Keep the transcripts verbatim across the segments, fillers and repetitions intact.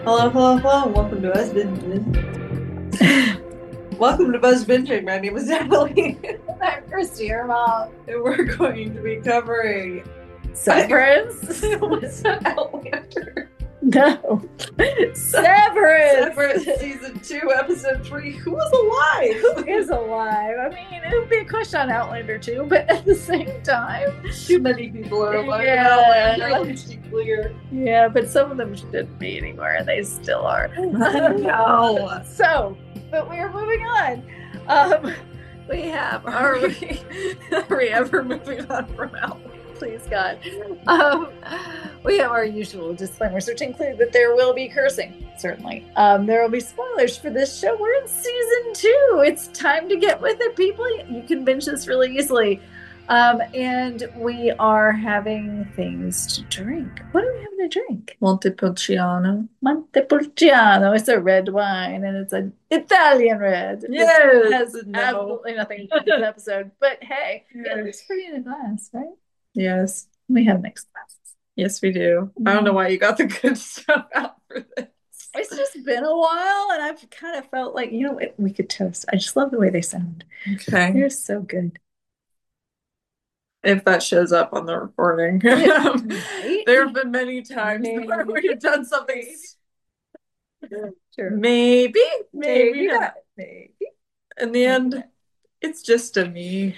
Hello, hello, hello, and welcome to Buzz Binging. Welcome to Buzz Binging. My name is Natalie, I'm Christy, your mom. and we're going to be covering Severance? What's that, Outlander? No. Severance! Severance season two, episode three. Who was alive? Who is alive? I mean, it would be a question on Outlander too, but at the same time, Too many people are alive. Yeah. in Outlander, let's be clear. yeah, but some of them shouldn't be anymore, and they still are. No. So, but we are moving on. Um, we have Are we, are we ever moving on from Outlander? Please God. Um, we have our usual disclaimers, which include that there will be cursing, certainly. Um, there will be spoilers for this show. We're in season two. It's time to get with it, people. You can binge this really easily. Um, and we are having things to drink. What are we having to drink? Montepulciano. Montepulciano. It's a red wine, and it's an Italian red. Yes. It has No. absolutely nothing to do with this episode. But hey, Yes. it looks pretty in a glass, right? Yes. We have mixed glasses. Yes, we do. I don't know why you got the good stuff out for this. It's just been a while, and I've kind of felt like, you know, we could toast. I just love the way they sound. Okay. They're so good. If that shows up on the recording. Right? There have been many times Maybe. where we've done something. Sure. Maybe, maybe, Maybe not. not. Maybe. In the end, it's just a me.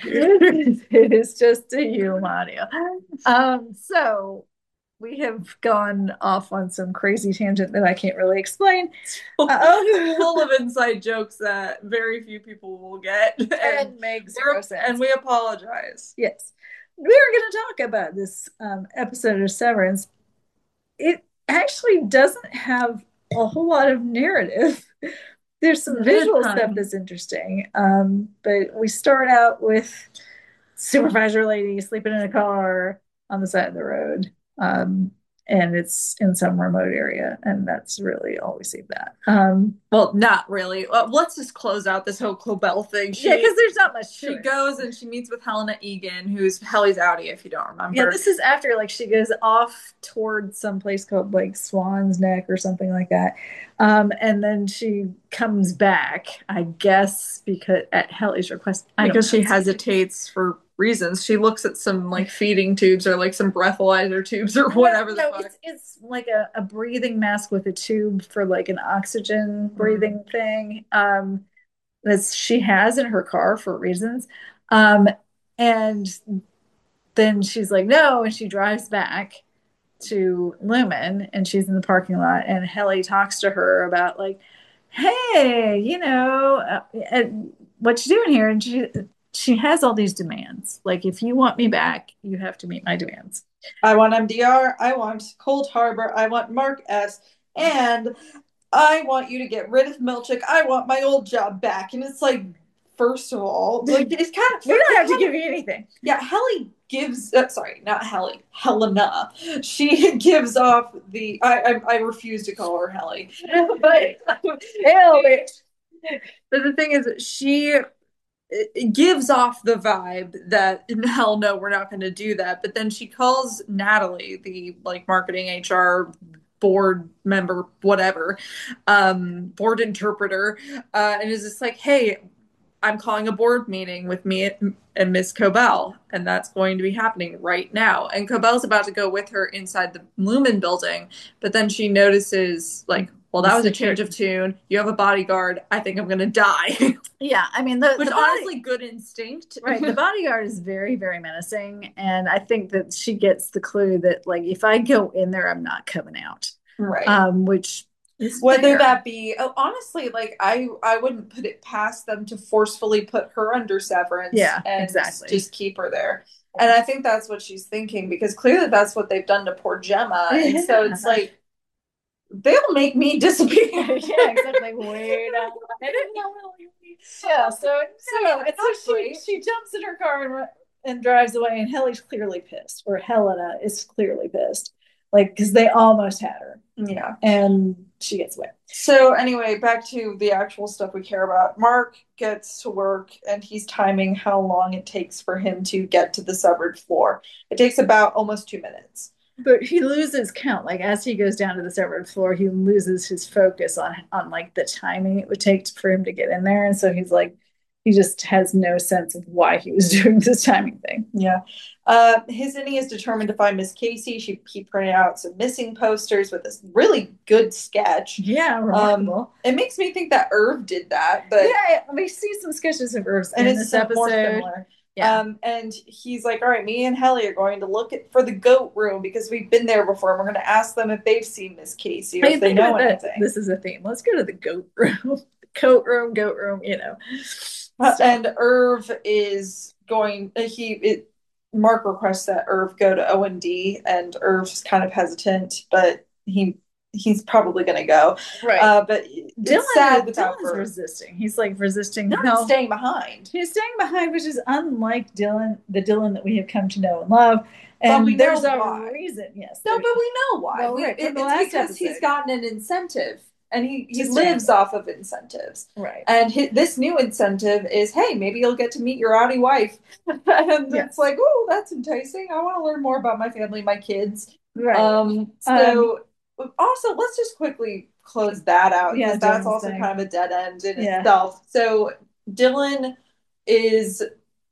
It is just a you, Mario. Um, so we have gone off on some crazy tangent that I can't really explain. Uh-oh. Full of inside jokes that very few people will get. And, And makes zero we're- sense. and we apologize. Yes. We're going to talk about this um, episode of Severance. It actually doesn't have a whole lot of narrative. There's some There's visual none. stuff that's interesting. Um, but we start out with supervisor lady sleeping in a car on the side of the road. Um, and it's in some remote area. And that's really all we see of that. Um, Well, not really. Well, let's just close out this whole Cobell thing. She, yeah, because there's not much to she it. goes and she meets with Helena Egan, who's Helly's Audi, if you don't remember. Yeah, this is after like she goes off towards some place called like Swan's Neck or something like that. Um, and then she comes back, I guess, because at Helly's request. I don't because know. she hesitates for reasons. She looks at some like feeding tubes or like some breathalyzer tubes or whatever the No, fuck. it's it's like a, a breathing mask with a tube for like an oxygen breathing thing. Um, that she has in her car for reasons. Um, and then she's like, no, and she drives back to Lumen, and she's in the parking lot, and Helly talks to her about like, hey, you know, uh, uh, what you doing here? And she she has all these demands. Like, if you want me back, you have to meet my demands. I want M D R, I want Cold Harbor, I want Mark S, and I want you to get rid of Milchick. I want my old job back. And it's like, first of all, like it's kind of We don't have to give you anything. Yeah, Helly gives. Uh, sorry, not Helly. Helena. She gives off the. I I, I refuse to call her Helly, but Helly. but the thing is, she it gives off the vibe that hell no, we're not going to do that. But then she calls Natalie, the like marketing H R board member, whatever, um, board interpreter, uh, and is just like, hey, I'm calling a board meeting with me and Miss Cobell, and that's going to be happening right now. And Cobell's about to go with her inside the Lumen building, but then she notices, like, well, that was a change of tune. You have a bodyguard. I think I'm going to die. Yeah, I mean, the, Which the body, honestly, good instinct. right? The bodyguard is very, very menacing, and I think that she gets the clue that, like, if I go in there, I'm not coming out. Right. Um, which is Whether fair. that be, oh, honestly, like I, I wouldn't put it past them to forcefully put her under Severance. Yeah, and exactly. Just keep her there. And I think that's what she's thinking, because clearly that's what they've done to poor Gemma. And Yeah. so it's like, they'll make me disappear. Yeah, exactly. Wait, uh, I didn't know. Yeah, so so, Yeah, and so she she jumps in her car and and drives away, and Helly's clearly pissed, or Helena is clearly pissed, like because they almost had her, Yeah. and she gets away. So anyway, back to the actual stuff we care about. Mark gets to work, and he's timing how long it takes for him to get to the severed floor. It takes about almost two minutes. but he loses count. Like as he goes down to the severed floor, he loses his focus on on like the timing it would take for him to get in there. And so he's like, he just has no sense of why he was doing this timing thing. Yeah. Uh, his innie is determined to find Miss Casey. She he printed out some missing posters with this really good sketch. Yeah, Um, remarkable. it makes me think that Irv did that, but Yeah, we see some sketches of Irv's and in it's this sim- more episode. similar. Yeah. Um, and he's like, all right, me and Helly are going to look at, for the goat room because we've been there before. And we're going to ask them if they've seen Miss Casey or I if they think know that anything. this is a theme. Let's go to the goat room. Coat room, goat room, you know. Uh, So, and Irv is going, uh, he, it, Mark requests that Irv go to O and D, and Irv's kind of hesitant, but he he's probably going to go. right. Uh, but Dylan, it's sad is, without Dylan's Irv. resisting. He's like resisting. Not No, staying behind. he's staying behind, which is unlike Dylan, the Dylan that we have come to know and love. But And we there's know a why. reason, yes. No, there- but we know why. Well, We- right, it- from the it's last because he's episode. gotten an incentive, and he, he To stay. lives off of incentives. right. And hi this new incentive is, hey, maybe you'll get to meet your Audi wife. And Yes. it's like, oh, that's enticing. I want to learn more about my family, my kids. Right. Um, so also, let's just quickly close that out Yeah, because that's Dylan's also thing. kind of a dead end in Yeah. itself. So Dylan is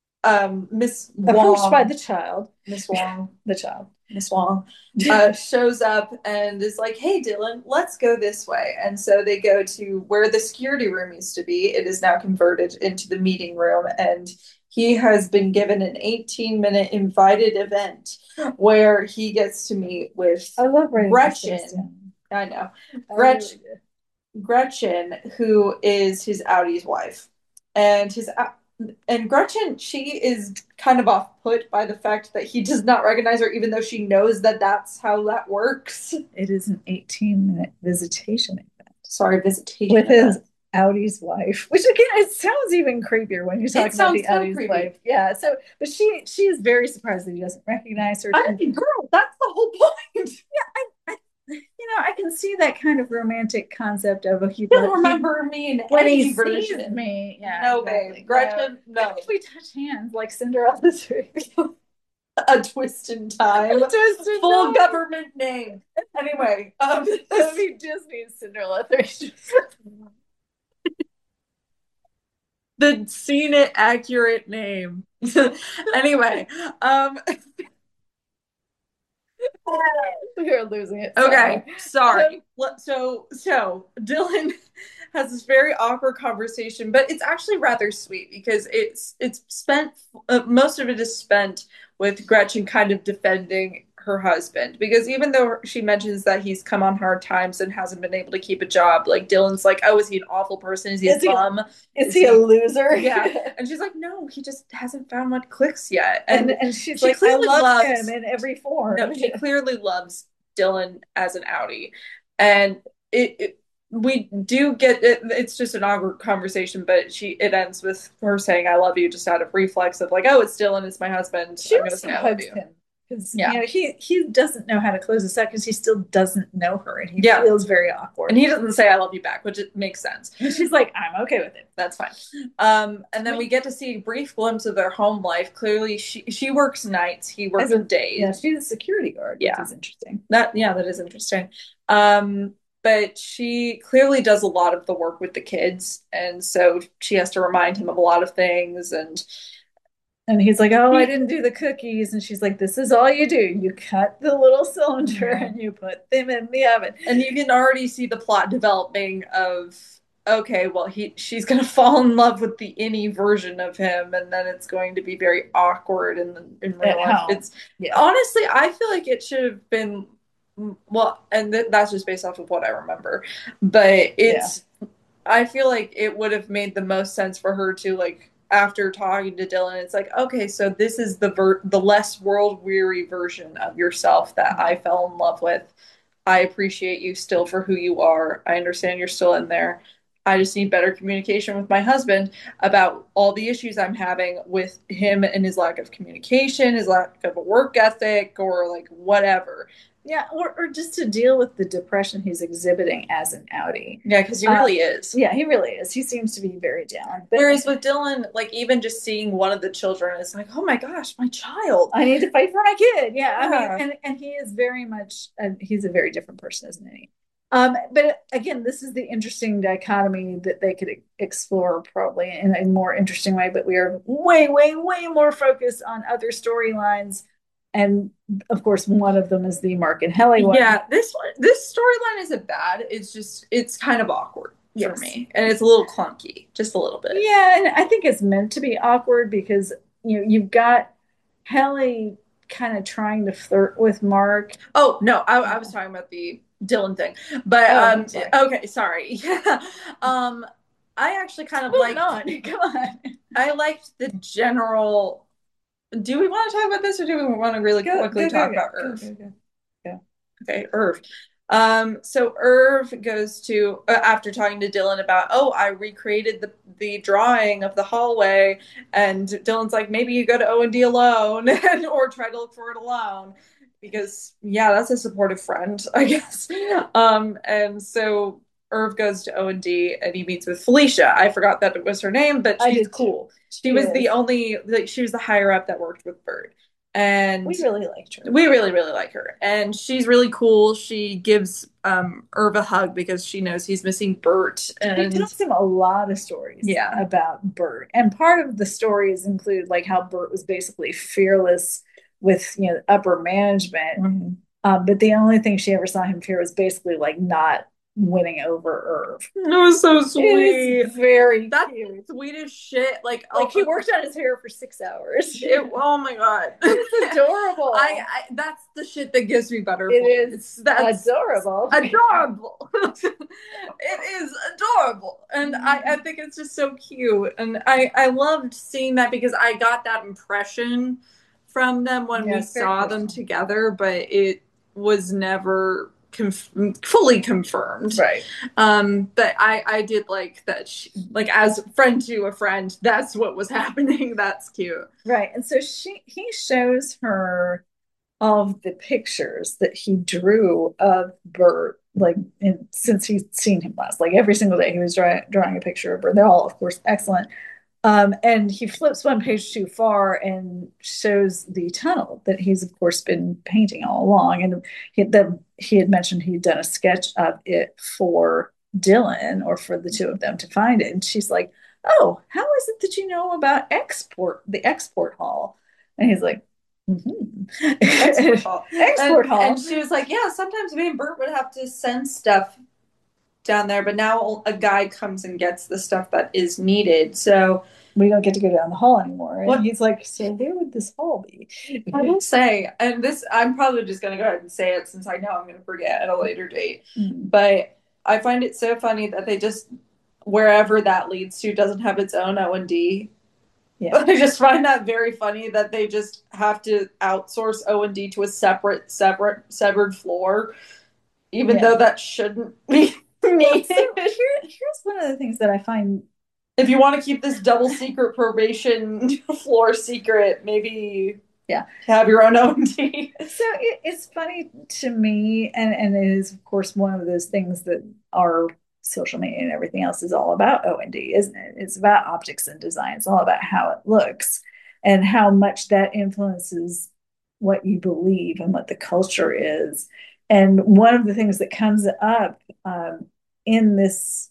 um Miss approached Wong, by the child. Miss Wong, The child. Miss Wong, uh, shows up and is like, "Hey, Dylan, let's go this way." And so they go to where the security room used to be. It is now converted into the meeting room, and he has been given an eighteen minute invited event where he gets to meet with I love writing Gretchen. these things I know down. I Gretchen, really do. Gretchen, who is his Audi's wife, and his and Gretchen, she is kind of off put by the fact that he does not recognize her, even though she knows that that's how that works. It is an eighteen minute visitation event Sorry, visitation with his event. Audi's wife, which again, it sounds even creepier when you talk It about the sounds so Audi's creepy. wife. Yeah. So, but she she is very surprised that he doesn't recognize her. I mean, girl, that's the whole point. You know, I can see that kind of romantic concept of a he He doesn't remember me in when any he version. sees me. Yeah, No, exactly. babe, Gretchen, No. no. If we touch hands like Cinderella's ring. A twist in time. Twist in Full time. government name. Anyway, um, That would be Disney's Cinderella three. the scene it accurate name. Anyway, um, We are losing it. okay, Sorry. sorry. Let- So, so Dylan has this very awkward conversation, but it's actually rather sweet because it's it's spent uh, most of it is spent with Gretchen kind of defending her husband because even though she mentions that he's come on hard times and hasn't been able to keep a job, like Dylan's like, oh, is he an awful person? Is he Is a he- bum? Is he a loser? Yeah. And she's like, no, he just hasn't found what clicks yet. And, And and she's she like, I clearly love loves- him in every form. no, she clearly loves Dylan as an Audi. And it, it we do get it, it's just an awkward conversation, but she it ends with her saying, I love you, just out of reflex of like, oh, it's Dylan, it's my husband. She I'm gonna also say I love hugs you. him because Yeah. you know he he doesn't know how to close this out because he still doesn't know her and he Yeah. feels very awkward. And he doesn't say I love you back, which it makes sense. And she's like, I'm okay with it. That's fine. Um, and then we get to see a brief glimpse of their home life. Clearly, she she works nights, he works As a- days. Yeah, she's a security guard, Yeah. which is interesting. That yeah, that is interesting. Um, but she clearly does a lot of the work with the kids, and so she has to remind him of a lot of things. And And he's like, oh, I didn't do the cookies. And she's like, this is all you do. You cut the little cylinder Yeah. and you put them in the oven. and you can already see the plot developing of okay, well he she's gonna fall in love with the innie version of him, and then it's going to be very awkward in the, in real At life. home. It's Yeah. honestly, I feel like it should have been well, and th- that's just based off of what I remember, but it's I feel like it would have made the most sense for her to like after talking to Dylan, it's like, okay, so this is the ver- the less world weary version of yourself that I fell in love with. I appreciate you still for who you are. I understand you're still in there. I just need better communication with my husband about all the issues I'm having with him and his lack of communication, his lack of a work ethic, or like whatever. Yeah, or, or just to deal with the depression he's exhibiting as an outie. Yeah, because he Uh, really is. yeah, he really is. He seems to be very down. But Whereas with Dylan, like even just seeing one of the children is like, oh my gosh, my child. I need to fight for my kid. Yeah, I mean, Yeah. and and he is very much, uh, he's a very different person, isn't he? Um, but again, this is the interesting dichotomy that they could explore probably in a more interesting way. But we are way, way, way more focused on other storylines, and of course, one of them is the Mark and Helly one. Yeah, this this storyline isn't bad. It's just it's kind of awkward for Yes. me, and it's a little clunky, just a little bit. Yeah, and I think it's meant to be awkward because you know you've got Helly kind of trying to flirt with Mark. Oh no, I, I was talking about the Dylan thing, but Oh, um, sorry. okay, sorry. Yeah, um, I actually kind of Moving liked. on. Come on. I liked the general. Do we want to talk about this, or do we want to really Go, quickly go, go, talk go, about go, Irv? go, go. Go. Okay, Irv. Um, so Irv goes to uh, after talking to Dylan about, oh, I recreated the the drawing of the hallway, and Dylan's like, maybe you go to O and D alone, and, or try to look for it alone, because yeah, that's a supportive friend, I guess. Um, and so Irv goes to O and D and he meets with Felicia. I forgot that it was her name, but I she's did cool. She She was is. the only, like, she was the higher up that worked with Bird. And We really liked her. we really, really like her. And she's really cool. She gives um Irv a hug because she knows he's missing Bert. He And tells him a lot of stories yeah. about Bert. And part of the stories include like how Bert was basically fearless with, you know, upper management. Mhm. Um, but the only thing she ever saw him fear was basically like not winning over Irv. It was so It sweet. is very That's cute. sweet as shit. Like, Like oh, he worked on his hair for six hours. it, oh my god. It's adorable. I, I that's the shit that gives me butterflies. It is It's, that's adorable. adorable. It is adorable. And I, I think it's just so cute. And I, I loved seeing that because I got that impression from them when Yeah, we it's very saw personal. them together, but it was never conf- fully confirmed. Right. Um, but I, I did like that, she, like as friend to a friend, that's what was happening. That's cute. Right. And so she he shows her all of the pictures that he drew of Bert, like in, since he's seen him last. Like every single day he was drawing, drawing a picture of Bert. They're all, of course, excellent. Um, and he flips one page too far and shows the tunnel that he's, of course, been painting all along. And he, that he had mentioned he'd done a sketch of it for Dylan or for the two of them to find it. And she's like, "Oh, how is it that you know about export, the export hall?" And he's like, mm-hmm. Export hall. Export and, hall. And she was like, yeah, sometimes me and Bert would have to send stuff down there, but now a guy comes and gets the stuff that is needed. So we don't get to go down the hall anymore. And what? He's like, so where would this hall be? I will say, and this, I'm probably just going to go ahead and say it since I know I'm going to forget at a later date. Mm-hmm. But I find it so funny that they just, wherever that leads to, doesn't have its own O and D. Yeah. I just find that very funny that they just have to outsource O and D to a separate, separate, severed floor, even yeah. though that shouldn't be needed. So here, here's one of the things that I find. If you want to keep this double secret probation floor secret, maybe yeah, have your own O and D. So it, it's funny to me, and, and it is, of course, one of those things that are social media and everything else is all about O and D, isn't it? It's about optics and design. It's all about how it looks and how much that influences what you believe and what the culture is. And one of the things that comes up um, in this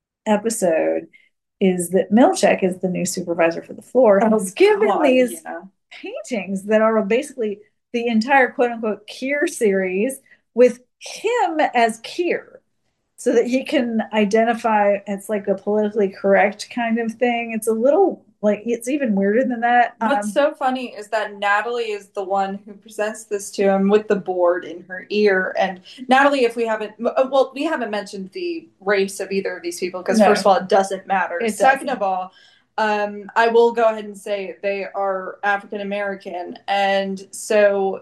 episode is that Milchek is the new supervisor for the floor. Oh, He's given God, these yeah. paintings that are basically the entire quote unquote Keir series with him as Keir, so that he can identify. It's like a politically correct kind of thing. It's a little like, it's even weirder than that. What's um, so funny is that Natalie is the one who presents this to him with the board in her ear. And Natalie, if we haven't, well, we haven't mentioned the race of either of these people because no. First of all, it doesn't matter. It Second doesn't. of all, um, I will go ahead and say they are African American. And so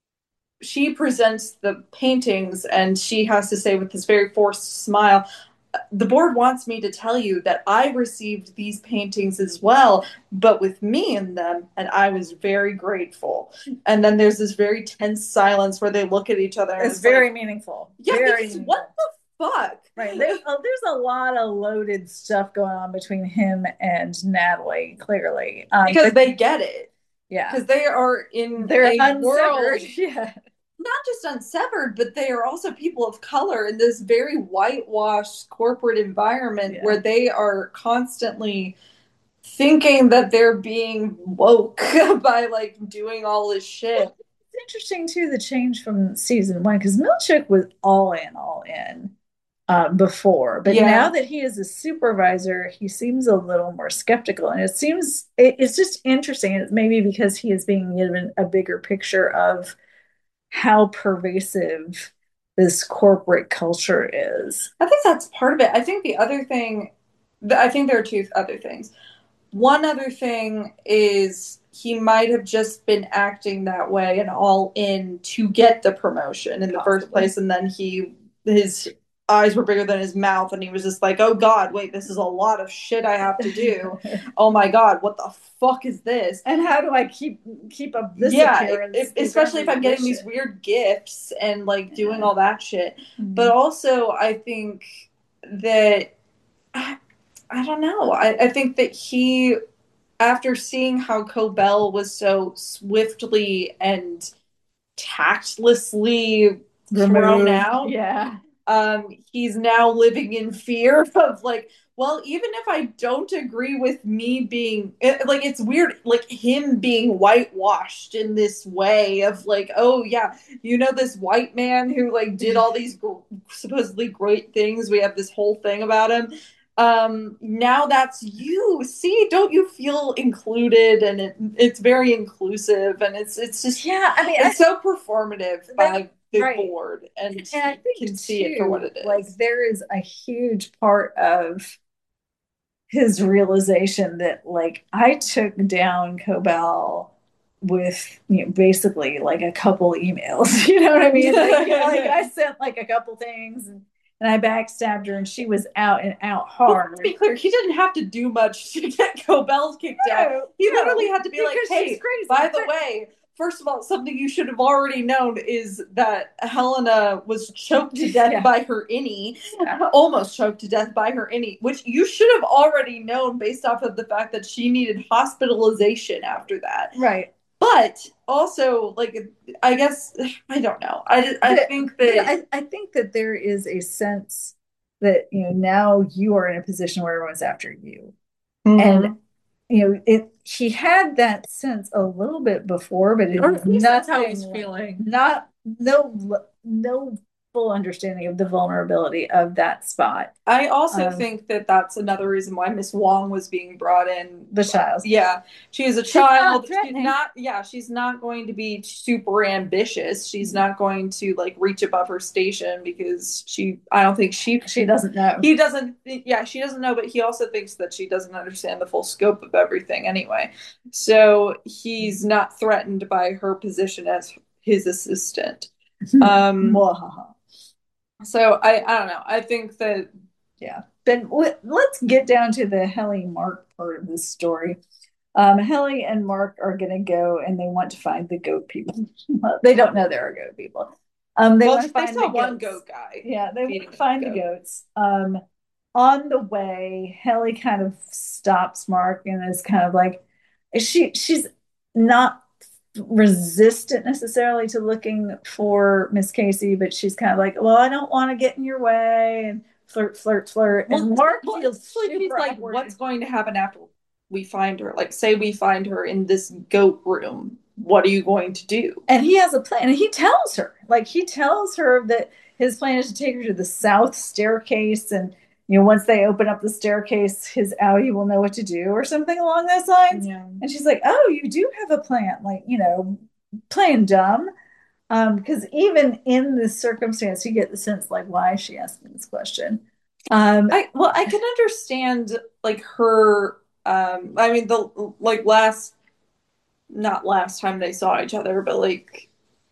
she presents the paintings and she has to say with this very forced smile, the board wants me to tell you that I received these paintings as well, but with me in them, and I was very grateful. And then there's this very tense silence where they look at each other and It's it's very like, meaningful. yeah, Very because meaningful. what the fuck? Right. There's a, there's a lot of loaded stuff going on between him and Natalie, clearly. Um, Because but they get it. yeah, Because they are in they're a unsevered. world Yeah. not just unsevered, but they are also people of color in this very whitewashed corporate environment Yeah. where they are constantly thinking that they're being woke by like doing all this shit. It's interesting too, the change from season one, because Milchick was all in, all in uh, before, but now Yeah. that he is a supervisor, he seems a little more skeptical, and it seems it, it's just interesting. It's maybe because he is being given a bigger picture of how pervasive this corporate culture is. I think that's part of it. I think the other thing, I think there are two other things. One other thing is he might have just been acting that way and all in to get the promotion in the first Possibly. place, and then he his eyes were bigger than his mouth, and he was just like, "Oh God, wait, this is a lot of shit I have to do. Oh my God, what the fuck is this?" And how do I keep keep up this Yeah, appearance? it, especially if I'm getting these weird gifts and like doing all that shit. Mm-hmm. But also, I think that I, I don't know. I, I think that he, after seeing how Cobell was so swiftly and tactlessly thrown out, yeah, um, he's now living in fear of like, well, even if I don't agree with me being it, like, it's weird, like him being whitewashed in this way of like, oh yeah, you know, this white man who like did all these gr- supposedly great things. We have this whole thing about him. Um, now that's you. See, don't you feel included? And it, it's very inclusive, and it's it's just yeah. I mean, it's I, so performative by the right. board, and, and I think can see too, it for what it is. like there is a huge part of his realization that like I took down Cobell with you know basically like a couple emails. You know what I mean? Like, like I sent like a couple things and, and I backstabbed her and she was out and out hard. Well, to be clear, he didn't have to do much to get Cobell kicked no, out. He no, literally had to be like, "Hey, by the way, first of all, something you should have already known is that Helena was choked to death yeah. by her innie, yeah. almost choked to death by her innie, which you should have already known based off of the fact that she needed hospitalization after that." Right. But also, like, I guess, I don't know. I, I but, think that. I, I think that there is a sense that, you know, now you are in a position where everyone's after you. Mm-hmm. And, you know, it, he had that sense a little bit before, but it or at least that's how he's feeling. Not, no, no full understanding of the vulnerability of that spot. I also um, think that that's another reason why Miss Wong was being brought in. The child. Yeah. She is a she's child. Not she's not, yeah, she's not going to be super ambitious. She's mm-hmm. not going to like reach above her station because she, I don't think she, she doesn't know. He doesn't, yeah, she doesn't know, but he also thinks that she doesn't understand the full scope of everything anyway. So he's not threatened by her position as his assistant. Um, So I, I don't know. I think that yeah. But let's get down to the Helly Mark part of this story. Um, Helly and Mark are going to go and they want to find the goat people. They don't know there are goat people. Um, they well, want to find they saw the one goats. goat guy. Yeah, they want to find the goats. Um, on the way, Helly kind of stops Mark and is kind of like, she she's not resistant necessarily to looking for Miss Casey, but she's kind of like, well, I don't want to get in your way and flirt, flirt, flirt. Well, and Mark well, feels like he's like, awkward. What's going to happen after we find her? Like, say we find her in this goat room. What are you going to do? And he has a plan. And he tells her, like, he tells her that his plan is to take her to the south staircase and you know, once they open up the staircase, his Audi will know what to do or something along those lines. Yeah. And she's like, oh, you do have a plan, like, you know, playing dumb. Um, because even in this circumstance, you get the sense, like, why is she asking this question? Um, I, well, I can understand, like, her, um, I mean, the, like, last, not last time they saw each other, but, like,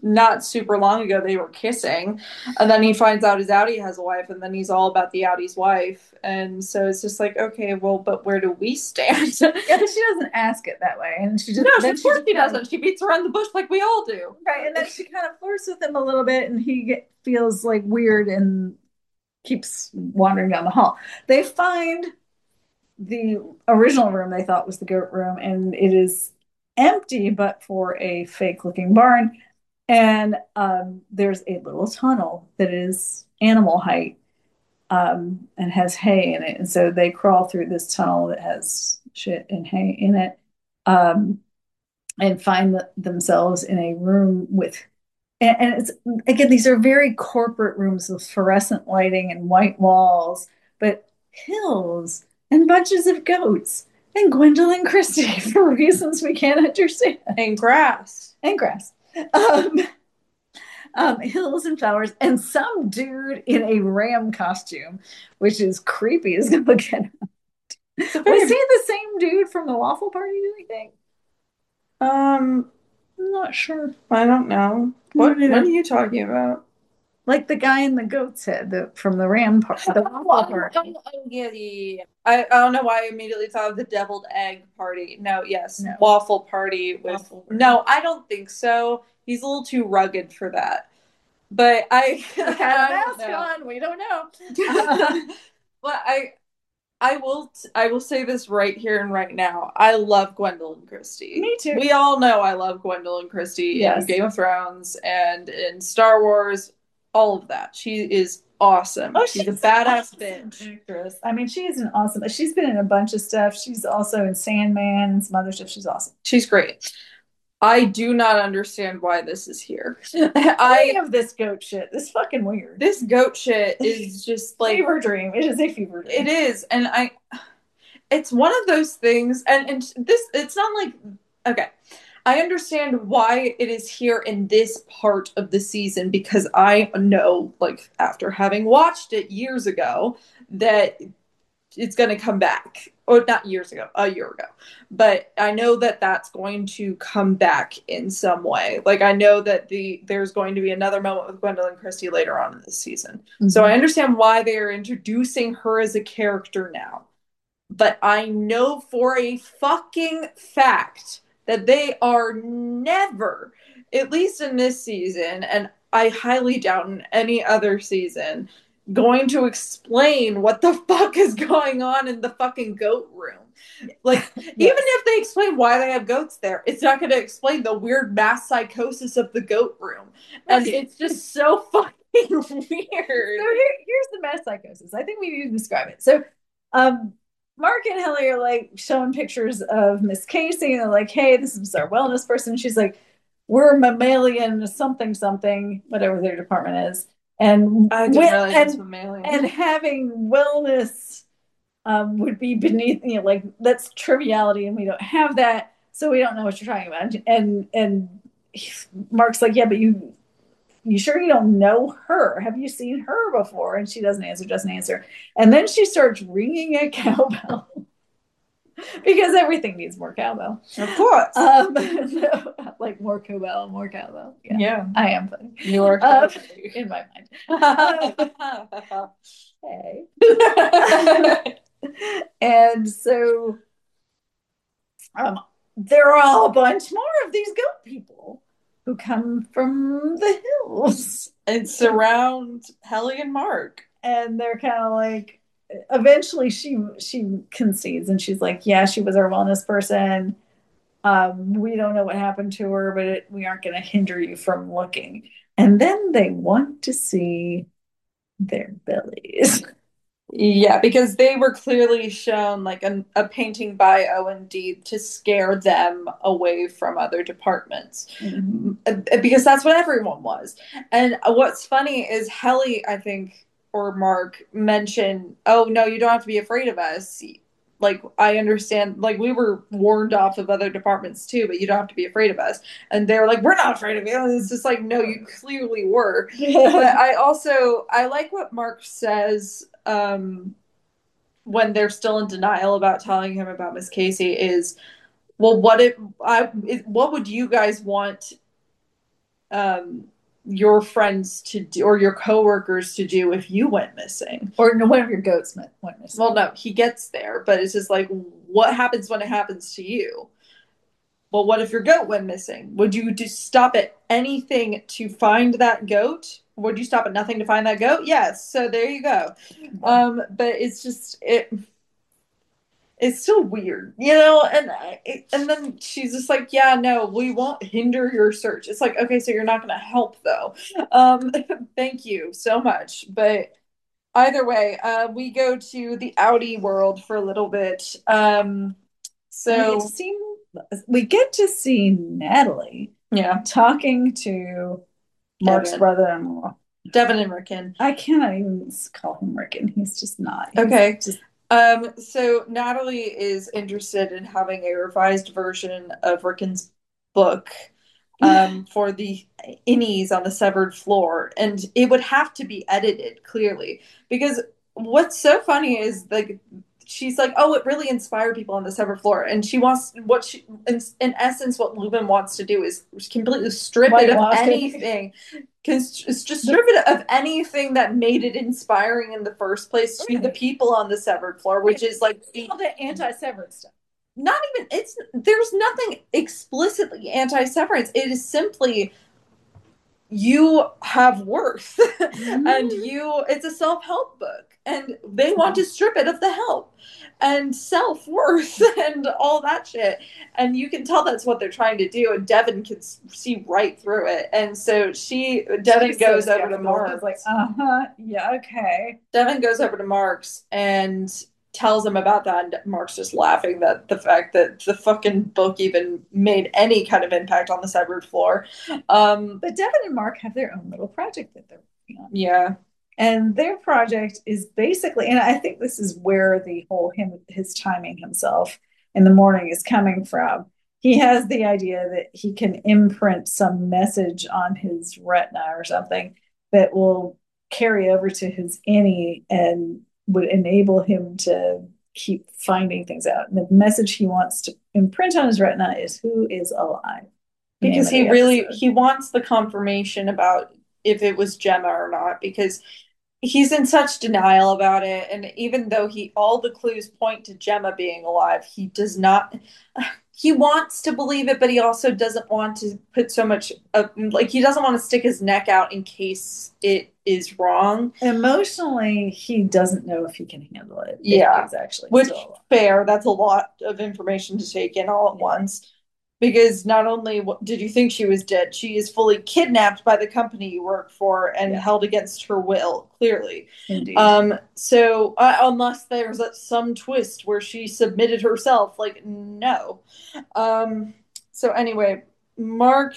not super long ago they were kissing, and then he finds out his outie has a wife, and then he's all about the outie's wife, and so it's just like, okay, well, but where do we stand? Yeah, but she doesn't ask it that way, and she just No, then of she course just he kind of, doesn't. She beats around the bush like we all do. right, and then she kind of flirts with him a little bit, and he get, feels like weird and keeps wandering down the hall. They find the original room they thought was the goat room, and it is empty but for a fake looking barn. And um, there's a little tunnel that is animal height, um, and has hay in it. And so they crawl through this tunnel that has shit and hay in it, um, and find the, themselves in a room with, and, and it's again, these are very corporate rooms with fluorescent lighting and white walls, but hills and bunches of goats and Gwendolyn Christie for reasons we can't understand, And grass. and grass. Um, um, hills and flowers, and some dude in a ram costume, which is creepy as gonna get. Was he the same dude from the waffle party? Do you think? Um, I'm not sure. I don't know. What what are you talking about? Like the guy in the goat's head, the from the ram part, the waffle Oh, party. oh, oh, yeah, yeah, yeah, yeah. I, I don't know why I immediately thought of the deviled egg party. No, yes, No. waffle party with. Waffle party. No, I don't think so. He's a little too rugged for that. But I, He had I a don't mask know. on. We don't know. But I I will I will say this right here and right now. I love Gwendolyn Christie. Me too. We all know I love Gwendolyn Christie Yes. in Game of Thrones and in Star Wars, all of that. She is awesome. Oh, she's, she's a badass awesome bitch. actress. I mean, she is an awesome. She's been in a bunch of stuff. She's also in Sandman and some other stuff. She's awesome. She's great. I do not understand why this is here. I I have this goat shit. This fucking weird. this goat shit is just like fever dream. It is a fever dream. it is, and I it's one of those things, and and this it's not like okay. I understand why it is here in this part of the season because I know, like, after having watched it years ago, that it's going to come back. Or not years ago, a year ago. But I know that that's going to come back in some way. Like, I know that the there's going to be another moment with Gwendolyn Christie later on in this season. Mm-hmm. So I understand why they are introducing her as a character now. But I know for a fucking fact that they are never, at least in this season, and I highly doubt in any other season, going to explain what the fuck is going on in the fucking goat room. Like, yes. Even if they explain why they have goats there, it's not going to explain the weird mass psychosis of the goat room. And right. It's just so fucking weird. So here, here's the mass psychosis. I think we need to describe it. So, um, Mark and Helly are like showing pictures of Miss Casey, and they're like, hey, this is our wellness person. She's like, we're mammalian something something, whatever their department is. And I didn't realize it was mammalian. And having wellness um, would be beneath, you know, like that's triviality, and we don't have that, so we don't know what you're talking about. And and Mark's like, yeah, but you you sure you don't know her? Have you seen her before? And she doesn't answer, doesn't answer. And then she starts ringing a cowbell because everything needs more cowbell. Of course. Um, so, like more cowbell, more cowbell. Yeah. yeah. I am funny. You are um, in my mind. Hey. And so um, there are a bunch more of these goat people who come from the hills and surround Helly and Mark. And they're kind of like, eventually she she concedes and she's like, yeah, she was our wellness person. Um, we don't know what happened to her, but it, we aren't going to hinder you from looking. And then they want to see their bellies. Yeah, because they were clearly shown like a, a painting by O and D to scare them away from other departments. Mm-hmm. Because that's what everyone was. And what's funny is Helly, I think, or Mark mentioned, oh, no, you don't have to be afraid of us. Like, I understand, like, we were warned off of other departments too, but you don't have to be afraid of us. And they were like, we're not afraid of you. And it's just like, no, you clearly were. Yeah. But I also, I like what Mark says um, when they're still in denial about telling him about Miss Casey is, well, what if, I, what would you guys want um, your friends to do, or your coworkers to do if you went missing. Or no, one of your goats went, went missing. Well, no, he gets there, but it's just like, what happens when it happens to you? Well, what if your goat went missing? Would you just stop at anything to find that goat? Would you stop at nothing to find that goat? Yes. So there you go. Um, but it's just it. It's still weird, you know. And I, and then she's just like, "Yeah, no, we won't hinder your search." It's like, okay, so you're not going to help, though. Um, thank you so much, but either way, uh, we go to the Audi world for a little bit. Um, We so see, we get to see Natalie yeah, talking to Mark's Devin. brother-in-law. Devin and Rickon. I cannot even call him Rickon. He's just not. He's Okay. just Um, so Natalie is interested in having a revised version of Rickon's book um, for the innies on the severed floor, and it would have to be edited clearly because what's so funny is like she's like, oh, it really inspired people on the severed floor, and she wants what she in, in essence what Lubin wants to do is completely strip it of Whitewash it. anything. Because it's just strip it of anything that made it inspiring in the first place to the people on the severed floor, which is like the, all the anti-severance stuff. not even it's there's nothing explicitly anti-severance. It is simply you have worth Mhm. and you it's a self-help book and they want to strip it of the help and self-worth and all that shit, and you can tell that's what they're trying to do, and Devin can see right through it, and so she Devin She's goes so over to Mark. He's like, uh-huh, yeah, okay. Devin goes over to Mark's and tells him about that, and Mark's just laughing that the fact that the fucking book even made any kind of impact on the severed floor. Um, But Devin and Mark have their own little project that they're working on. yeah. And their project is basically, and I think this is where the whole him his timing himself in the morning is coming from. He has the idea that he can imprint some message on his retina or something that will carry over to his innie and would enable him to keep finding things out. And the message he wants to imprint on his retina is who is alive. Because he really he wants the confirmation about if it was Gemma or not, because he's in such denial about it, and even though he all the clues point to Gemma being alive, he does not he wants to believe it, but he also doesn't want to put so much of, like he doesn't want to stick his neck out in case it is wrong. Emotionally, he doesn't know if he can handle it. Yeah, he's actually which still fair. That's a lot of information to take in all at Yeah. once. Because not only did you think she was dead, she is fully kidnapped by the company you work for and Yeah. held against her will, clearly. Indeed. Um, so uh, unless there's a, some twist where she submitted herself, like no. Um, so anyway, Mark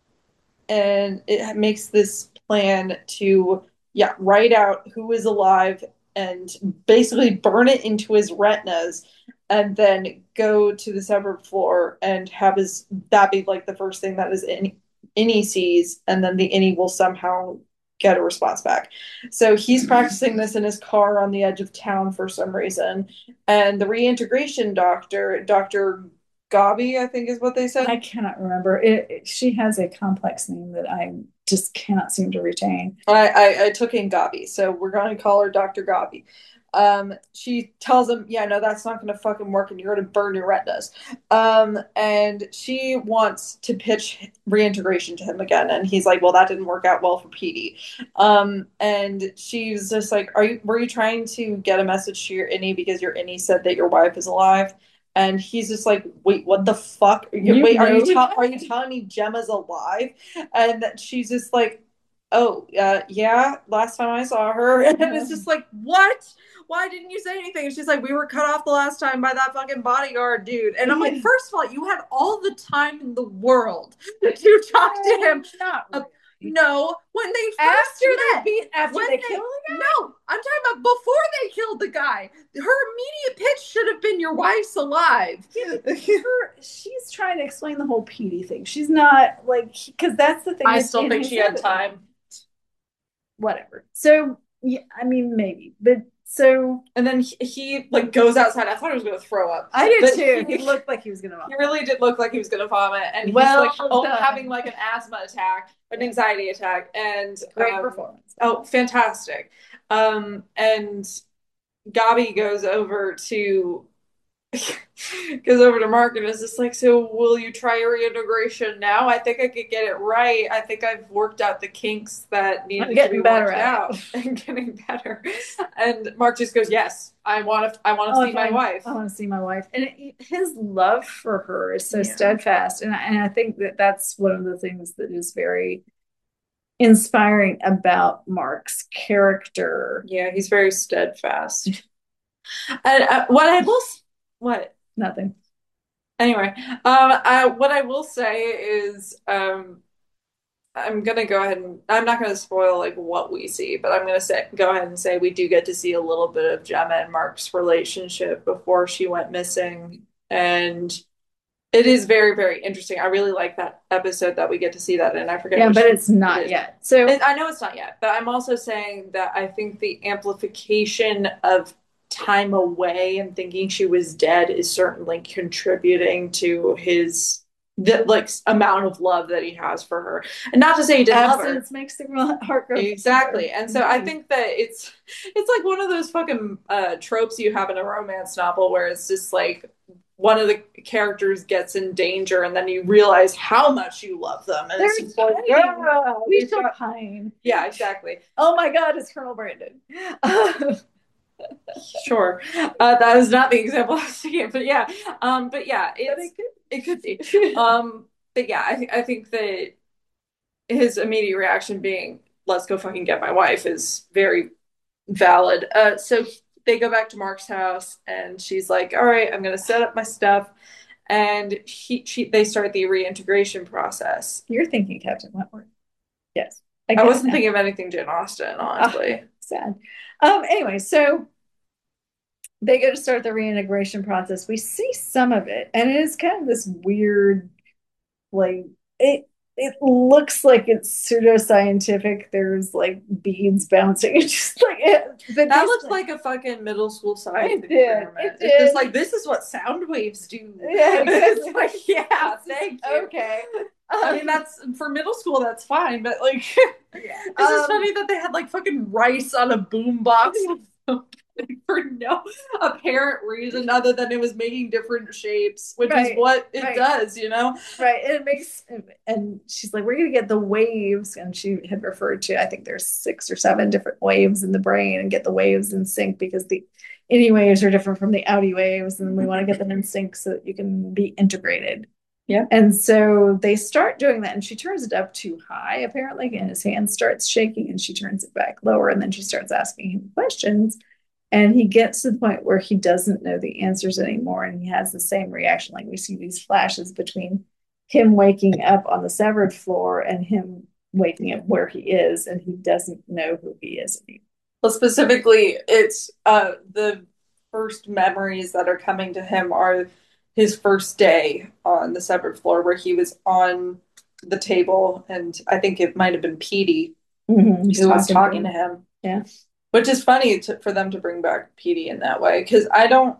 and it makes this plan to yeah write out who is alive and basically burn it into his retinas and then go to the severed floor and have his that be like the first thing that is in Innie sees, and then the Innie will somehow get a response back. So he's practicing this in his car on the edge of town for some reason, and the reintegration doctor, Doctor Gabi, I think is what they said. I cannot remember. It, it- she has a complex name that I just cannot seem to retain. I, I, I took in Gabi, so we're going to call her Doctor Gabi. Um, she tells him, yeah, no, that's not going to fucking work and you're going to burn your retinas. Um, and she wants to pitch reintegration to him again. And he's like, well, that didn't work out well for Petey. Um, and she's just like, are you, were you trying to get a message to your Innie because your Innie said that your wife is alive? And he's just like, wait, what the fuck? You Wait, are you, know te- are you telling me Gemma's alive? And she's just like, oh, uh, yeah, last time I saw her. And it's just like, what? Why didn't you say anything? And she's like, we were cut off the last time by that fucking bodyguard dude. And I'm like, first of all, you had all the time in the world to talk to him. Not really. Uh, no, when they first After they met, beat, after when they they- killed the guy? no, I'm talking about before they killed the guy. Her immediate pitch should have been your wife's alive. Her, she's trying to explain the whole Petey thing. She's not like, because that's the thing. I that's still in think his she had head. time. Whatever. So, yeah, I mean, maybe, but So And then he, he like goes outside. I thought he was gonna throw up. I did But too. He, He looked like he was gonna he vomit. really did look like he was gonna vomit, and Well he's like oh, done. having like an asthma attack, an anxiety attack, and Great um, performance. oh, fantastic. Um, and Gabi goes over to goes over to Mark and is just like, so will you try reintegration now? I think I could get it right. I think I've worked out the kinks that I'm needed to getting be better worked at out it. and getting better. And Mark just goes, yes, I want to. I want to Oh, see my I, wife. I want to see my wife, and it, his love for her is so Yeah. steadfast, and I, and I think that that's one of the things that is very inspiring about Mark's character. Yeah, he's very steadfast. And uh, what I will, what Nothing. anyway, um, I, what I will say is, um, I'm gonna go ahead and I'm not gonna spoil like what we see, but I'm gonna say go ahead and say we do get to see a little bit of Gemma and Mark's relationship before she went missing, and it is very very interesting. I really like that episode that we get to see that in. I forget. Yeah, which but it's not it is. yet. So It- I know it's not yet, but I'm also saying that I think the amplification of time away and thinking she was dead is certainly contributing to his the like amount of love that he has for her. And not to say he didn't love her. absence makes the heart grow. Exactly. And so I think that it's it's like one of those fucking uh tropes you have in a romance novel where it's just like one of the characters gets in danger and then you realize how much you love them. And it's There's just like, Pine. yeah, We we've should got- Pine. yeah, exactly. Oh my God, it's Colonel Brandon. Sure. Uh, that is not the example I was thinking, but yeah. Um, but yeah, But it's, it could it could be. Um, but yeah, I think I think that his immediate reaction being, let's go fucking get my wife is very valid. Uh, so they go back to Mark's house and she's like, all right, I'm gonna set up my stuff. And he, she, they start the reintegration process. You're thinking Captain Wentworth. Yes. I wasn't thinking of anything Jane Austen, honestly. Oh, sad. Um, anyway, so they go to start the reintegration process. We see some of it, and it is kind of this weird, like it it looks like it's pseudoscientific. There's like beads bouncing. It's just like it, but That these- looks like a fucking middle school science It did. experiment. It It's just did. like this is what sound waves do. Yeah, It's exactly. like, yeah, thank you. Okay. I mean, that's for middle school, that's fine, but like, Yeah. it's just Um, funny that they had like fucking rice on a boombox for no apparent reason other than it was making different shapes, which Right, is what it right. does, you know? Right. And it makes, and she's like, we're going to get the waves. And she had referred to, I think there's six or seven different waves in the brain and get the waves in sync because the any waves are different from the outie waves. And we want to get them in sync so that you can be integrated. Yeah. And so they start doing that. And she turns it up too high, apparently. And his hand starts shaking and she turns it back lower. And then she starts asking him questions. And he gets to the point where he doesn't know the answers anymore. And he has the same reaction. Like we see these flashes between him waking up on the severed floor and him waking up where he is. And he doesn't know who he is anymore. Well, specifically, it's uh, the first memories that are coming to him are his first day on the severed floor where he was on the table. And I think it might have been Petey Mm-hmm. who was talking to him. Yeah. Which is funny to, for them to bring back Petey in that way because I don't,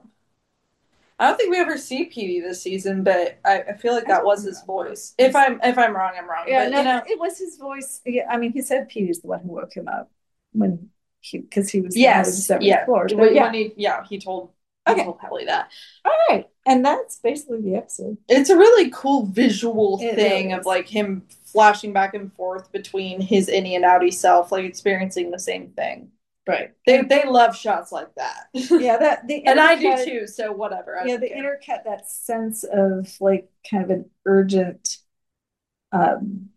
I don't think we ever see Petey this season, but I, I feel like that was his voice. If I'm if I'm wrong, I'm wrong. Yeah, but no, you know, it was his voice. Yeah, I mean, he said Petey's the one who woke him up when he because he was yes, yeah, floor. when, yeah. when he, yeah, he told he Okay. told Pelly that. All right, and that's basically the episode. It's a really cool visual It thing really of is. like him flashing back and forth between his innie and outie self, like experiencing the same thing. Right. They they love shots like that. Yeah, that the And I do intercut- too, so whatever. I Yeah, don't the care. intercut that sense of like kind of an urgent, um,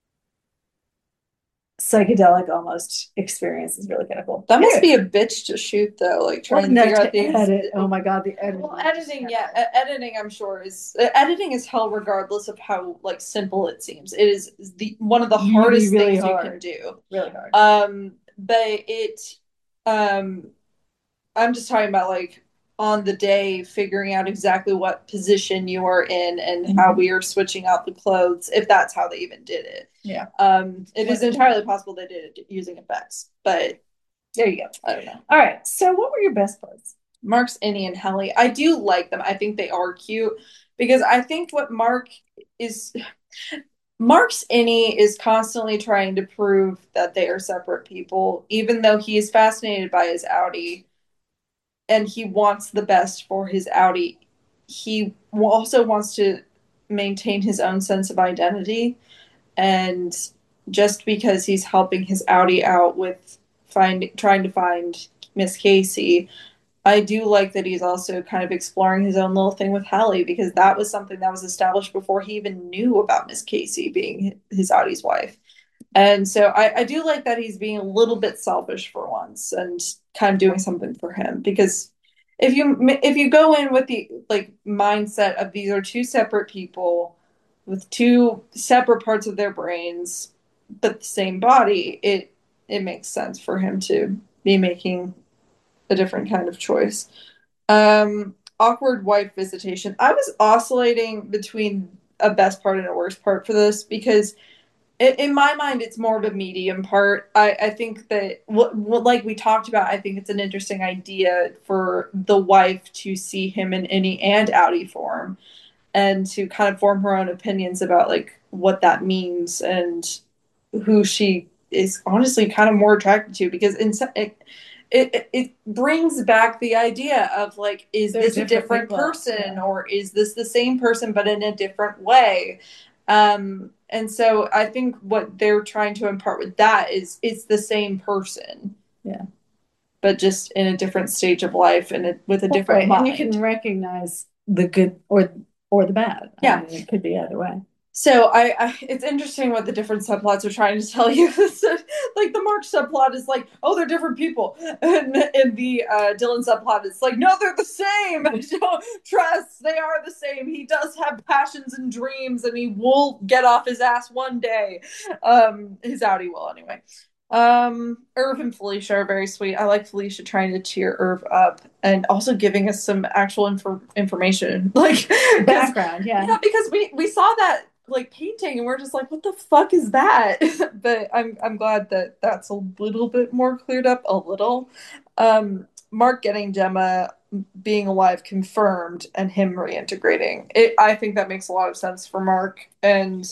psychedelic almost experience is really kind of cool. That must be a bitch to shoot though, like trying Well, to no, figure to out the edit. Oh my God, the editing. Well, editing, yeah, e- editing. I'm sure is uh, editing is hell, regardless of how like simple it seems. It is the one of the Really, hardest really things you hard. can do. Really hard. Um, but it, um, I'm just talking about like on the day figuring out exactly what position you are in and how Mhm. we are switching out the clothes, if that's how they even did it. Yeah. Um, it is Well- entirely possible they did it using effects, but There you go. I don't know. All right. So what were your best parts? Mark's Innie and Helly. I do like them. I think they are cute because I think what Mark is Mark's Innie is constantly trying to prove that they are separate people, even though he is fascinated by his Audi and he wants the best for his Audi. He also wants to maintain his own sense of identity. And just because he's helping his Audi out with find trying to find Miss Casey, I do like that he's also kind of exploring his own little thing with Hallie because that was something that was established before he even knew about Miss Casey being his Audie's wife. And so I, I do like that he's being a little bit selfish for once and kind of doing something for him because if you if you go in with the like mindset of these are two separate people with two separate parts of their brains but the same body, it it makes sense for him to be making a different kind of choice. Um, awkward wife visitation. I was oscillating between a best part and a worst part for this because in, in my mind it's more of a medium part. I, I think that what, what like we talked about, I think it's an interesting idea for the wife to see him in any and outie form and to kind of form her own opinions about like what that means and who she is honestly kind of more attracted to because in it, it it brings back the idea of like is They're this a different different people. person Yeah. or is this the same person but in a different way, um and so I think what they're trying to impart with that is it's the same person Yeah. but just in a different stage of life and a, with a Well, different right. mind. And you can recognize the good or or the bad. I Yeah. mean, it could be either way. So I, I, it's interesting what the different subplots are trying to tell you. Like the Mark subplot is like, oh, they're different people, and in the uh, Dylan subplot, it's like, no, they're the same. Don't trust, they are the same. He does have passions and dreams, and he will get off his ass one day. Um, his Audi will anyway. Um, Irv and Felicia are very sweet. I like Felicia trying to cheer Irv up and also giving us some actual info- information, like background. Yeah, yeah, because we we saw that like painting and we're just like, what the fuck is that? But I'm I'm glad that that's a little bit more cleared up, a little. Um, Mark getting Gemma being alive confirmed and him reintegrating. It I think that makes a lot of sense for Mark and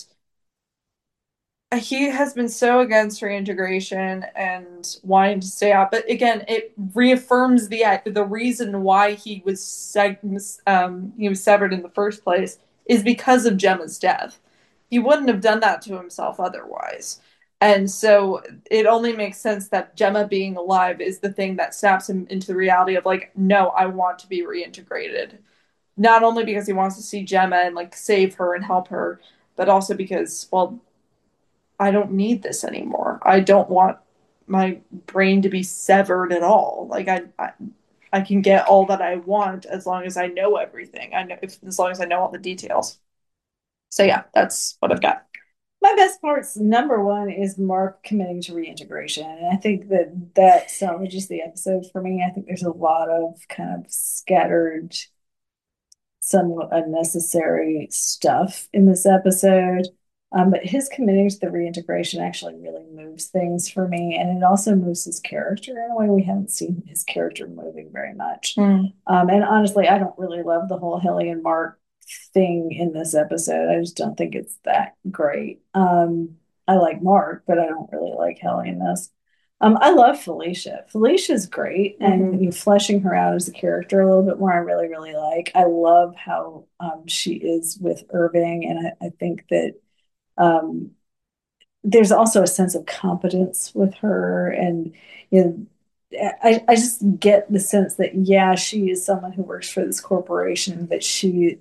he has been so against reintegration and wanting to stay out. But again, it reaffirms the the reason why he was seg- um, he was severed in the first place is because of Gemma's death. He wouldn't have done that to himself otherwise. And so it only makes sense that Gemma being alive is the thing that snaps him into the reality of like, no, I want to be reintegrated. Not only because he wants to see Gemma and like save her and help her, but also because, well, I don't need this anymore. I don't want my brain to be severed at all. Like I, I, I can get all that I want as long as I know everything. I know if, as long as I know all the details. So yeah, that's what I've got. my best parts number one is Mark committing to reintegration, and I think that that salvages the episode for me. I think there's a lot of kind of scattered, somewhat unnecessary stuff in this episode. Um, but his committing to the reintegration actually really moves things for me. And it also moves his character in a way we haven't seen his character moving very much. Mm. Um, and honestly, I don't really love the whole Helly and Mark thing in this episode. I just don't think it's that great. Um, I like Mark, but I don't really like Helly in this. Um, I love Felicia. Felicia's great, and Mhm. you fleshing her out as a character a little bit more. I really, really like. I love how um, she is with Irving, and I, I think that um, there's also a sense of competence with her, and you know. I, I just get the sense that yeah, she is someone who works for this corporation, but she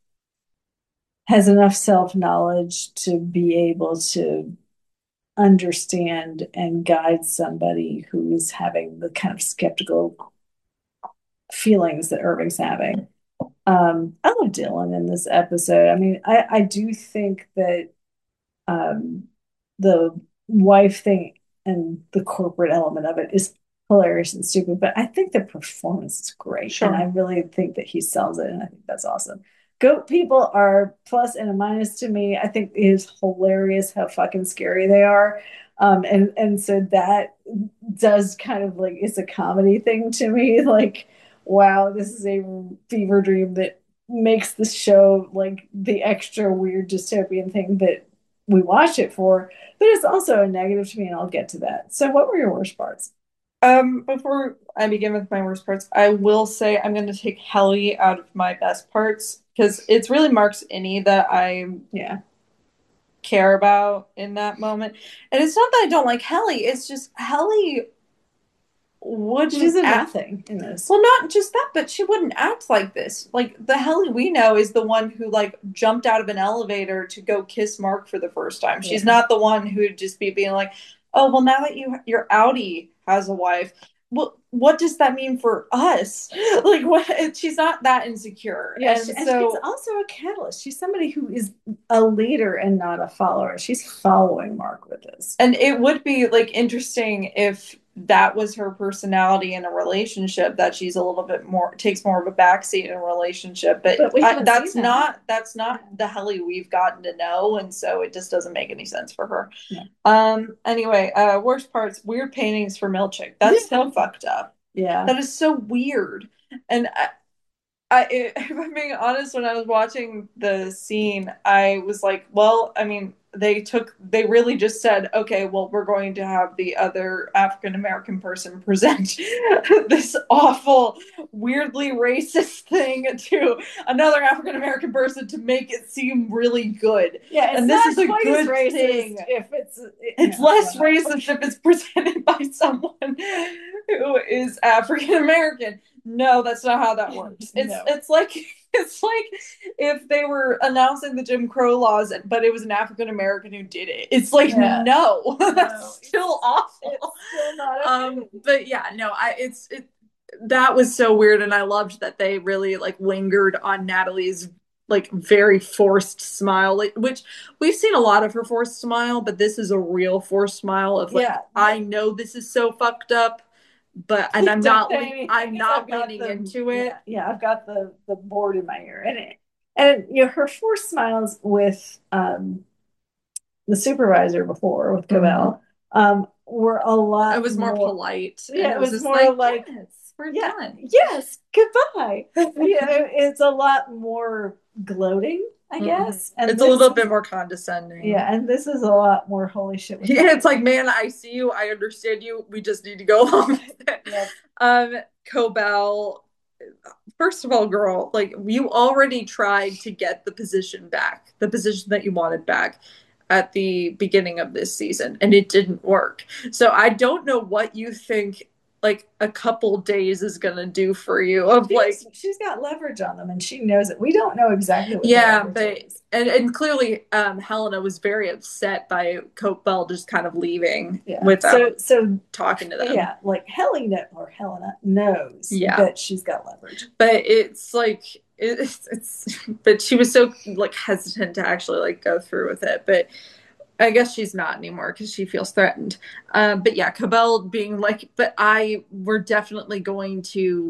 has enough self-knowledge to be able to understand and guide somebody who is having the kind of skeptical feelings that Irving's having. Um, I love Dylan in this episode. I mean, I, I do think that um, the wife thing and the corporate element of it is hilarious and stupid, but I think the performance is great. Sure. And I really think that he sells it, and I think that's awesome. Goat people are plus and a minus to me. I think it is hilarious how fucking scary they are. Um, and and so that does kind of like it's a comedy thing to me. Like, wow, this is a fever dream that makes the show like the extra weird dystopian thing that we watch it for. But it's also a negative to me, and I'll get to that. So, what were your worst parts? Um, before I begin with my worst parts, I will say I'm going to take Helly out of my best parts because it's really Mark's innie that I Yeah, care about in that moment. And it's not that I don't like Helly, it's just Helly she's wouldn't a act. nothing in this. Well, not just that, but she wouldn't act like this. Like the Helly we know is the one who like jumped out of an elevator to go kiss Mark for the first time. She's Yeah. not the one who'd just be being like, "Oh, well, now that you your Audi has a wife, well, what does that mean for us?" Like, what? She's not that insecure, Yeah, she, and and she's so also a catalyst. She's somebody who is a leader and not a follower. She's following Mark with this. and it would be like interesting if that was her personality in a relationship, that she's a little bit more takes more of a backseat in a relationship, but But we I, haven't seen that's that. not that's not the Helly we've gotten to know, and so it just doesn't make any sense for her. Yeah. Um anyway, uh worst parts, weird paintings for Milchick. That's so fucked up. Yeah. That is so weird. And I, I, if I'm being honest, when I was watching the scene, I was like, well, I mean, they took, they really just said, okay, well, we're going to have the other African American person present this awful, weirdly racist thing to another African American person to make it seem really good. Yeah, it's And this not is a quite as good racist thing. if it's it, It's yeah, less well, racist if it's presented by someone who is African American. No, that's not how that works. It's no. it's like it's like if they were announcing the Jim Crow laws, but it was an African American who did it. It's like Yeah. no, No, that's still awful. it's still not okay. Um, but yeah, no, I it's it that was so weird, and I loved that they really like lingered on Natalie's like very forced smile, like, which we've seen a lot of her forced smile, but this is a real forced smile of like, Yeah. I know this is so fucked up, but and I'm Don't not say le- anything, I'm 'cause not I've got leaning the into it. yeah, yeah, I've got the the board in my ear. And it and you know, her forced smiles with um the supervisor before with Cavell um were a It lot was more more. polite, and Yeah, it it was was just more like, like, yes, we're yeah, done. yes, goodbye. Yeah, it's a lot more gloating, I Mhm. guess. And It's a this little is, bit more condescending. yeah, and this is a lot more holy shit. What's Yeah, happening? it's like, man, I see you, I understand you. We just need to go along with it. Yep. Um, Cobell, first of all, girl, like you already tried to get the position back, the position that you wanted back at the beginning of this season, and it didn't work. So I don't know what you think like a couple days is gonna do for you of like She's, she's got leverage on them and she knows it. We don't know exactly what the yeah, leverage but is. and and clearly um Helena was very upset by Cobell just kind of leaving Yeah. So without so talking to them. yeah, like Helena or Helena knows Yeah. that she's got leverage. But it's like it's it's but she was so like hesitant to actually like go through with it. But I guess she's not anymore because she feels threatened. Um, but yeah, Cobell being like, but I we're definitely going to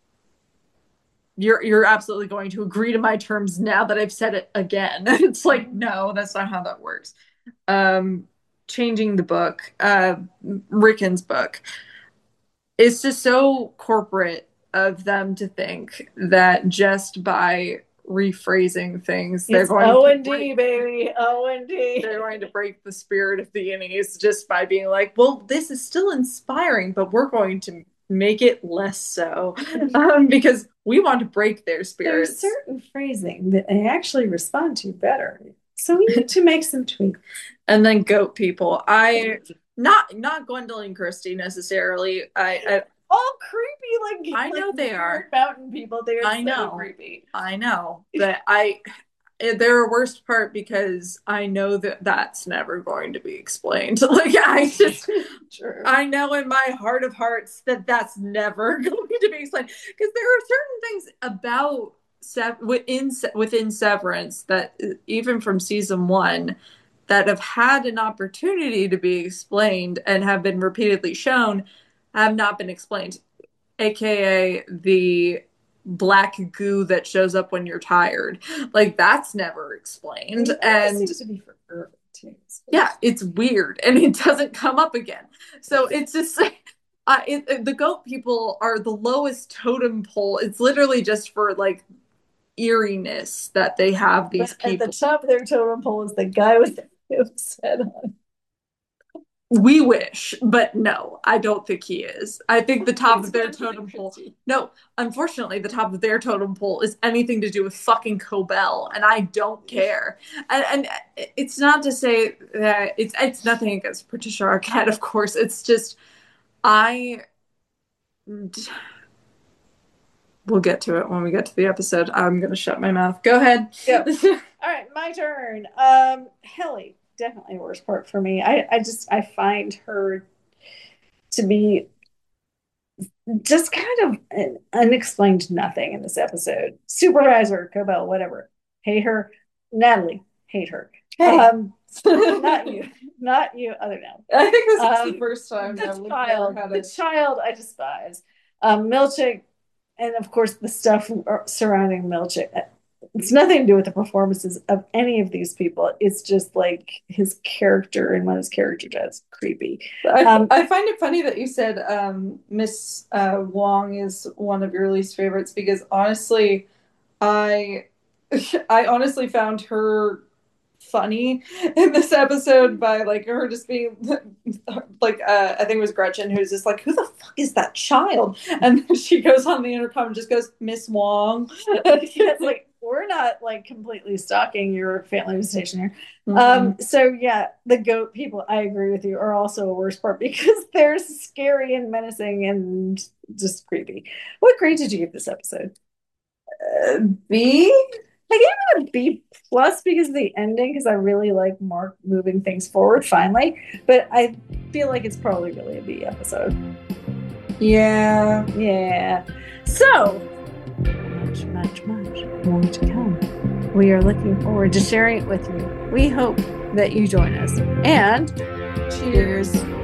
you're you're absolutely going to agree to my terms now that I've said it again. It's like, no, that's not how that works. Um, changing the book, uh, Rickon's book. It's just so corporate of them to think that just by rephrasing things, they're It's going O to and D, break, baby. O and D. they're going to break the spirit of the innies just by being like, well, this is still inspiring, but we're going to make it less so um, because we want to break their There's spirits. certain phrasing that they actually respond to better. So we need to make some tweaks. And then goat people. I not not Gwendolyn Christie necessarily. I, I All creepy, like I know like they weird are. mountain people. They're I so know. creepy. I know. But I they're a worst part because I know that that's never going to be explained. Like I just True. I know in my heart of hearts that that's never going to be explained because there are certain things about within within Severance that even from season one that have had an opportunity to be explained and have been repeatedly shown have not been explained, aka the black goo that shows up when you're tired. Like that's never explained. That And seems to be for Irving cartoons. Yeah, it's weird, and it doesn't come up again. So it's just like, uh, it, it- the goat people are the lowest totem pole. It's literally just for like eeriness that they have these But at the people. top of their totem pole is the guy with the boobs head on. We wish, but no, I don't think he is. I think the top of their totem pole. No, unfortunately, the top of their totem pole is anything to do with fucking Cobell, and I don't care. And, and it's not to say that it's it's nothing against Patricia Arquette, of course. It's just I. We'll get to it when we get to the episode. I'm gonna shut my mouth. Go ahead. Yep. All right, my turn. Um, Helly, definitely worst part for me. I, I just I find her to be just kind of an unexplained nothing in this episode. Supervisor, Cobell, whatever. Hate her. Natalie, hate her. Hey. Um, not you. Not you, other now. I think this is Um, the first time the that we've child, never had the a child I despise. Um, Milchick, and of course the stuff surrounding Milchick. It's nothing to do with the performances of any of these people. It's just like his character and what his character does. Creepy. I, Um, I find it funny that you said um, Miss uh, Wong is one of your least favorites because honestly, I I honestly found her funny in this episode by like her just being like uh, I think it was Gretchen who's just like, who the fuck is that child? And then she goes on the intercom and just goes, Miss Wong. It's like we're not like completely stalking your family visitation here. Mm-hmm. Um, so yeah, the goat people, I agree with you, are also a worst part because they're scary and menacing and just creepy. What grade did you give this episode? Uh, B? I gave it a B plus because of the ending, because I really like Mark moving things forward finally. But I feel like it's probably really a B episode. Yeah. Yeah. So much, much, much more to come. We are looking forward to sharing it with you. We hope that you join us. And Cheers.